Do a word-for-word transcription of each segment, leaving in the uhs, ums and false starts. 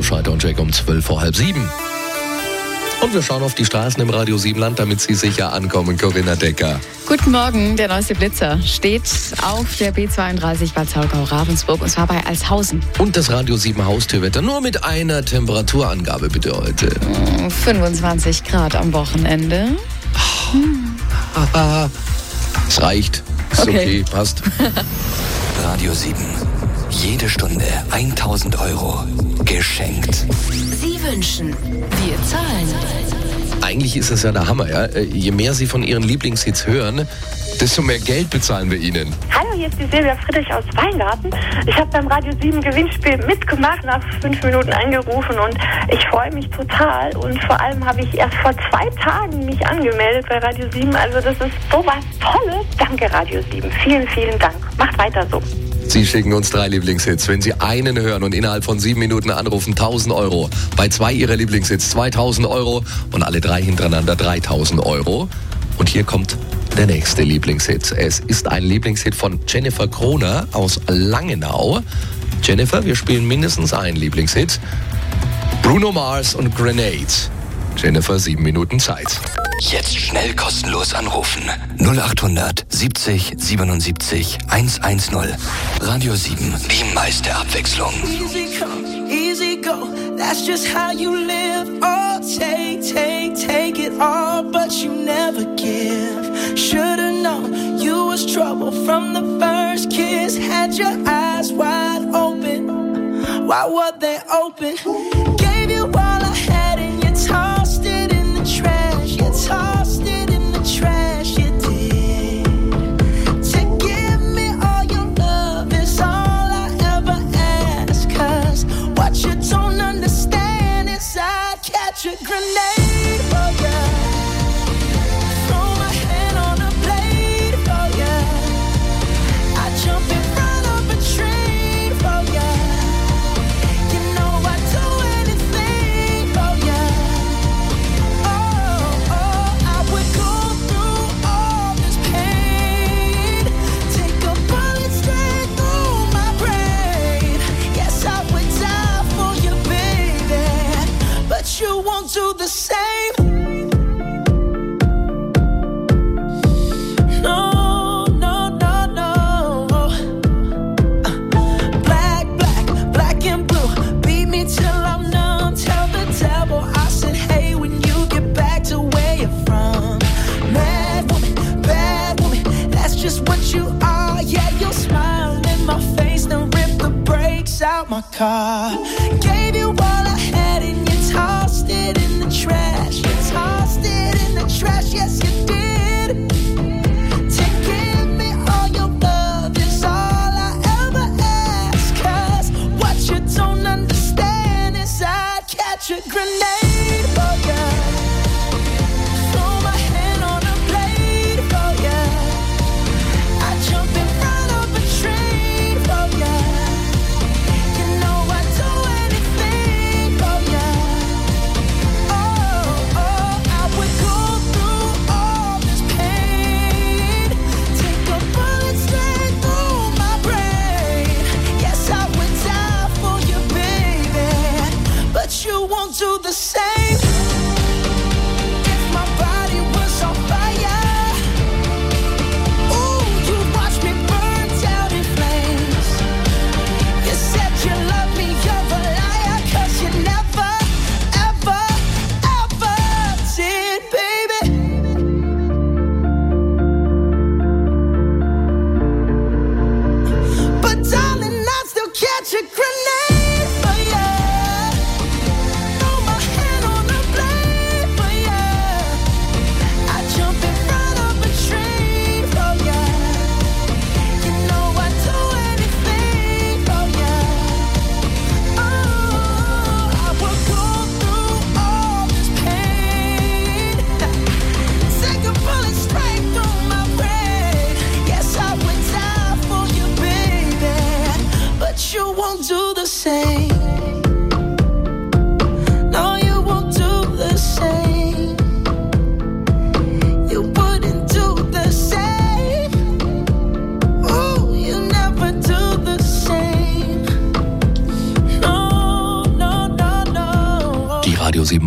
Schneider und Jack um zwölf vor halb sieben. Und wir schauen auf die Straßen im Radio Siebenland, damit Sie sicher ankommen. Corinna Decker. Guten Morgen, der neueste Blitzer steht auf der B zweiunddreißig Bad Saulgau-Ravensburg und zwar bei Alshausen. Und das Radio sieben Haustürwetter nur mit einer Temperaturangabe bitte heute. fünfundzwanzig Grad am Wochenende. Haha, es reicht. Ist okay, Okay. passt. Radio sieben. Jede Stunde tausend Euro geschenkt. Sie wünschen, wir zahlen. Eigentlich ist es ja der Hammer, ja. Je mehr Sie von Ihren Lieblingshits hören, desto mehr Geld bezahlen wir Ihnen. Hallo, hier ist die Silvia Friedrich aus Weingarten. Ich habe beim Radio sieben Gewinnspiel mitgemacht, nach fünf Minuten angerufen und ich freue mich total. Und vor allem habe ich erst vor zwei Tagen mich angemeldet bei Radio sieben. Also das ist sowas Tolles. Danke Radio sieben. Vielen, vielen Dank. Macht weiter so. Sie schicken uns drei Lieblingshits. Wenn Sie einen hören und innerhalb von sieben Minuten anrufen, tausend Euro. Bei zwei Ihrer Lieblingshits zweitausend Euro und alle drei hintereinander dreitausend Euro. Und hier kommt der nächste Lieblingshit. Es ist ein Lieblingshit von Jennifer Kroner aus Langenau. Jennifer, wir spielen mindestens einen Lieblingshit. Bruno Mars und Grenade. Jennifer, sieben Minuten Zeit. Jetzt schnell kostenlos anrufen. null achthundert siebzig siebenundsiebzig hundertzehn. Radio sieben, die meiste Abwechslung. Easy come, easy go, that's just how you live. Oh, take, take, take it all, but you never give. Should've known you was trouble from the first kiss. Had your eyes wide open, why were they open? Gave you all I had and you tossed it in the trash. You tossed it in the trash, you did. To give me all your love is all I ever ask. Cause what you don't understand is I'd catch a grenade for ya. Throw my hand on a blade for ya. I'd jump in front of a train for ya. You know I'd do anything for ya. Oh, oh, I would go through all this pain. Take a bullet straight through my brain. Yes, I would die for you, baby, but you won't do the same. No, no, no, no. Uh, Black, black, black and blue. Beat me till I'm numb. Tell the devil I said, hey, when you get back to where you're from. Mad woman, bad woman, that's just what you are. Yeah, you'll smile in my face, then rip the brakes out my car. Gave you all I had and you tossed it in the trash. You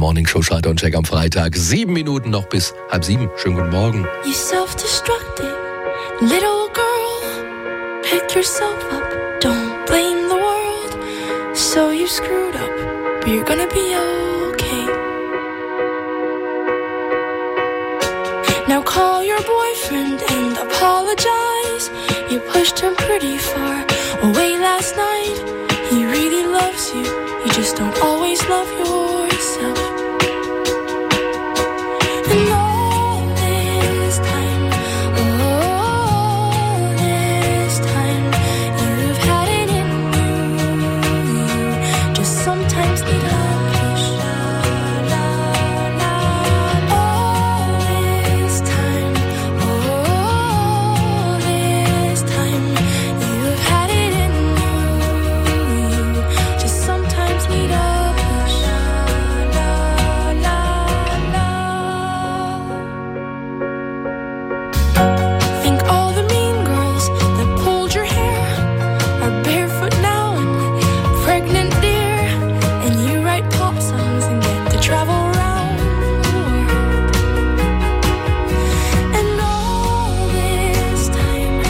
Morning Show Schalter und Check am Freitag. Sieben Minuten noch bis halb sieben. Schönen guten Morgen. You self-destructed little girl, pick yourself up, don't blame the world. So you screwed up, but you're gonna be okay. Now call your boyfriend and apologize. You pushed him pretty far away last night. He really loves you, you just don't always love yourself. And all this time, all this time, you've had it in you. You just sometimes need a push. All this time, all this time, you've had it in you. Just sometimes need a push. Think all the mean girls that pulled your hair are barefoot now and pregnant, dear. And you write pop songs and get to travel around the world. And all this time,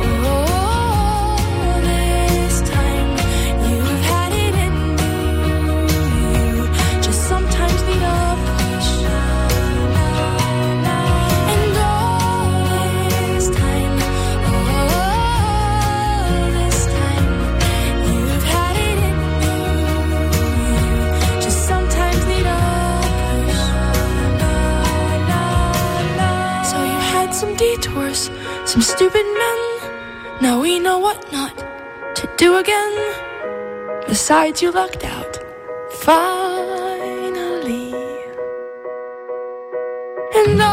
all this time, you've had it in you. Just sometimes need a push. And all this time, all this time, you've had it in you. Just sometimes need a push. So you had some detours, some stupid men. Now we know what not to do again. Besides, you lucked out. Finally. And all